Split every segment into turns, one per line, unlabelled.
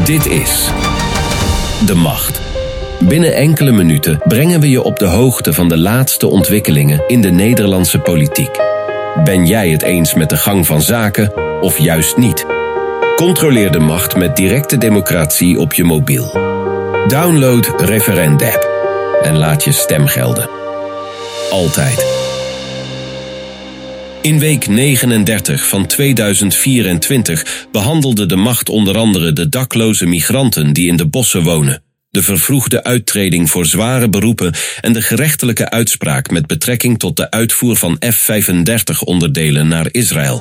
Dit is De Macht. Binnen enkele minuten brengen we je op de hoogte van de laatste ontwikkelingen in de Nederlandse politiek. Ben jij het eens met de gang van zaken of juist niet? Controleer de macht met directe democratie op je mobiel. Download Referend-app en laat je stem gelden. Altijd. In week 39 van 2024 behandelde de macht onder andere de dakloze migranten die in de bossen wonen, de vervroegde uittreding voor zware beroepen en de gerechtelijke uitspraak met betrekking tot de uitvoer van F-35-onderdelen naar Israël.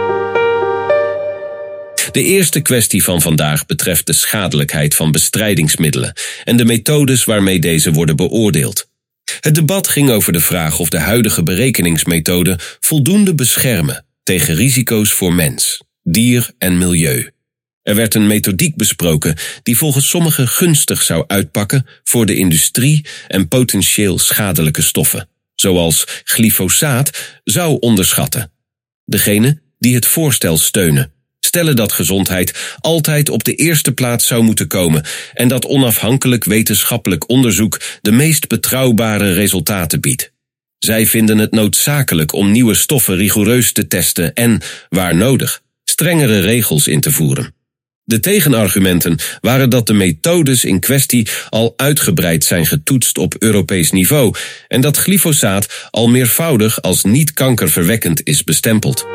De eerste kwestie van vandaag betreft de schadelijkheid van bestrijdingsmiddelen en de methodes waarmee deze worden beoordeeld. Het debat ging over de vraag of de huidige berekeningsmethoden voldoende beschermen tegen risico's voor mens, dier en milieu. Er werd een methodiek besproken die volgens sommigen gunstig zou uitpakken voor de industrie en potentieel schadelijke stoffen, zoals glyfosaat, zou onderschatten. Degenen die het voorstel steunen stellen dat gezondheid altijd op de eerste plaats zou moeten komen en dat onafhankelijk wetenschappelijk onderzoek de meest betrouwbare resultaten biedt. Zij vinden het noodzakelijk om nieuwe stoffen rigoureus te testen en, waar nodig, strengere regels in te voeren. De tegenargumenten waren dat de methodes in kwestie al uitgebreid zijn getoetst op Europees niveau en dat glyfosaat al meervoudig als niet kankerverwekkend is bestempeld.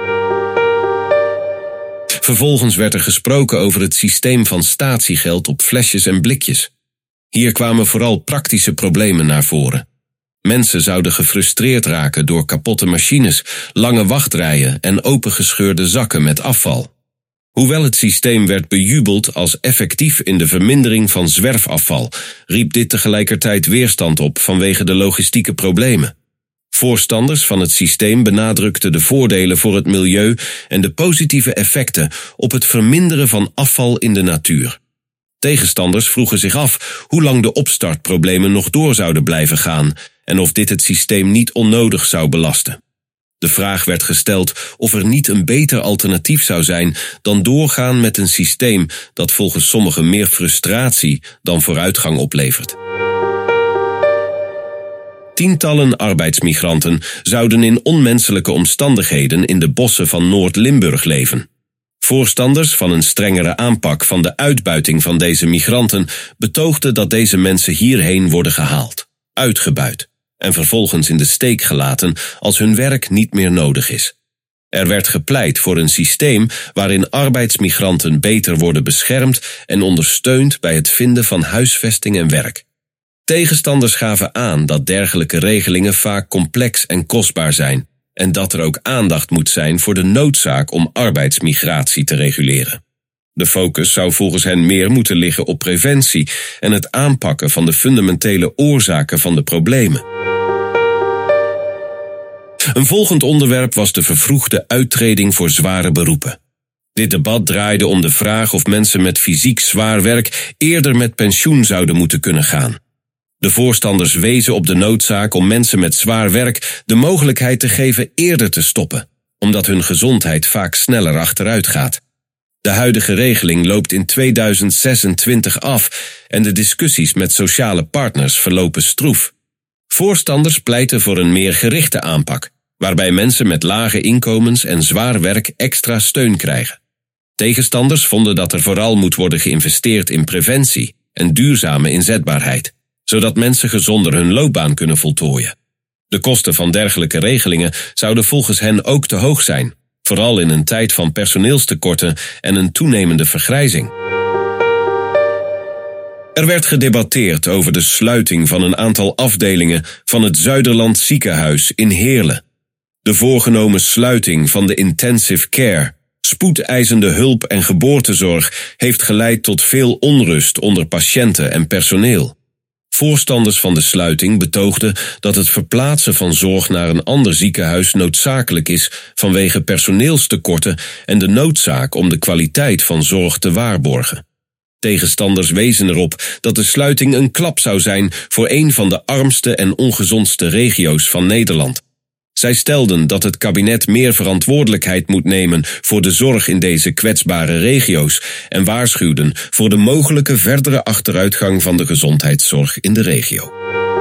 Vervolgens werd er gesproken over het systeem van statiegeld op flesjes en blikjes. Hier kwamen vooral praktische problemen naar voren. Mensen zouden gefrustreerd raken door kapotte machines, lange wachtrijen en opengescheurde zakken met afval. Hoewel het systeem werd bejubeld als effectief in de vermindering van zwerfafval, riep dit tegelijkertijd weerstand op vanwege de logistieke problemen. Voorstanders van het systeem benadrukten de voordelen voor het milieu en de positieve effecten op het verminderen van afval in de natuur. Tegenstanders vroegen zich af hoe lang de opstartproblemen nog door zouden blijven gaan en of dit het systeem niet onnodig zou belasten. De vraag werd gesteld of er niet een beter alternatief zou zijn dan doorgaan met een systeem dat volgens sommigen meer frustratie dan vooruitgang oplevert. Tientallen arbeidsmigranten zouden in onmenselijke omstandigheden in de bossen van Noord-Limburg leven. Voorstanders van een strengere aanpak van de uitbuiting van deze migranten betoogden dat deze mensen hierheen worden gehaald, uitgebuit en vervolgens in de steek gelaten als hun werk niet meer nodig is. Er werd gepleit voor een systeem waarin arbeidsmigranten beter worden beschermd en ondersteund bij het vinden van huisvesting en werk. Tegenstanders gaven aan dat dergelijke regelingen vaak complex en kostbaar zijn en dat er ook aandacht moet zijn voor de noodzaak om arbeidsmigratie te reguleren. De focus zou volgens hen meer moeten liggen op preventie en het aanpakken van de fundamentele oorzaken van de problemen. Een volgend onderwerp was de vervroegde uittreding voor zware beroepen. Dit debat draaide om de vraag of mensen met fysiek zwaar werk eerder met pensioen zouden moeten kunnen gaan. De voorstanders wezen op de noodzaak om mensen met zwaar werk de mogelijkheid te geven eerder te stoppen, omdat hun gezondheid vaak sneller achteruit gaat. De huidige regeling loopt in 2026 af en de discussies met sociale partners verlopen stroef. Voorstanders pleiten voor een meer gerichte aanpak, waarbij mensen met lage inkomens en zwaar werk extra steun krijgen. Tegenstanders vonden dat er vooral moet worden geïnvesteerd in preventie en duurzame inzetbaarheid, zodat mensen gezonder hun loopbaan kunnen voltooien. De kosten van dergelijke regelingen zouden volgens hen ook te hoog zijn, vooral in een tijd van personeelstekorten en een toenemende vergrijzing. Er werd gedebatteerd over de sluiting van een aantal afdelingen van het Zuiderland ziekenhuis in Heerlen. De voorgenomen sluiting van de intensive care, spoedeisende hulp en geboortezorg heeft geleid tot veel onrust onder patiënten en personeel. Voorstanders van de sluiting betoogden dat het verplaatsen van zorg naar een ander ziekenhuis noodzakelijk is vanwege personeelstekorten en de noodzaak om de kwaliteit van zorg te waarborgen. Tegenstanders wezen erop dat de sluiting een klap zou zijn voor een van de armste en ongezondste regio's van Nederland. Zij stelden dat het kabinet meer verantwoordelijkheid moet nemen voor de zorg in deze kwetsbare regio's en waarschuwden voor de mogelijke verdere achteruitgang van de gezondheidszorg in de regio.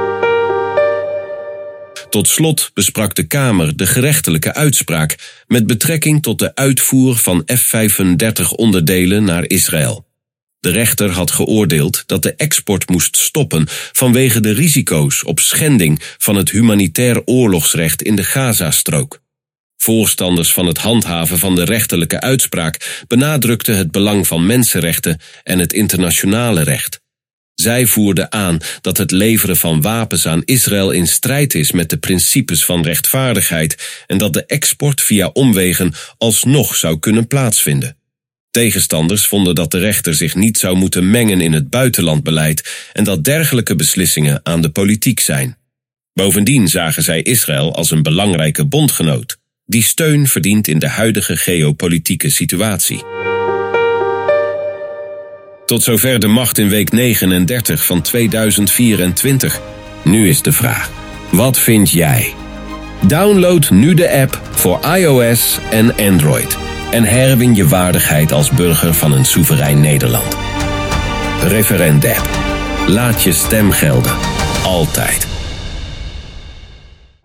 Tot slot besprak de Kamer de gerechtelijke uitspraak met betrekking tot de uitvoer van F-35-onderdelen naar Israël. De rechter had geoordeeld dat de export moest stoppen vanwege de risico's op schending van het humanitair oorlogsrecht in de Gazastrook. Voorstanders van het handhaven van de rechterlijke uitspraak benadrukten het belang van mensenrechten en het internationale recht. Zij voerden aan dat het leveren van wapens aan Israël in strijd is met de principes van rechtvaardigheid en dat de export via omwegen alsnog zou kunnen plaatsvinden. Tegenstanders vonden dat de rechter zich niet zou moeten mengen in het buitenlandbeleid en dat dergelijke beslissingen aan de politiek zijn. Bovendien zagen zij Israël als een belangrijke bondgenoot, die steun verdient in de huidige geopolitieke situatie. Tot zover de macht in week 39 van 2024. Nu is de vraag: wat vind jij? Download nu de app voor iOS en Android en herwin je waardigheid als burger van een soeverein Nederland. Referendum. Laat je stem gelden. Altijd.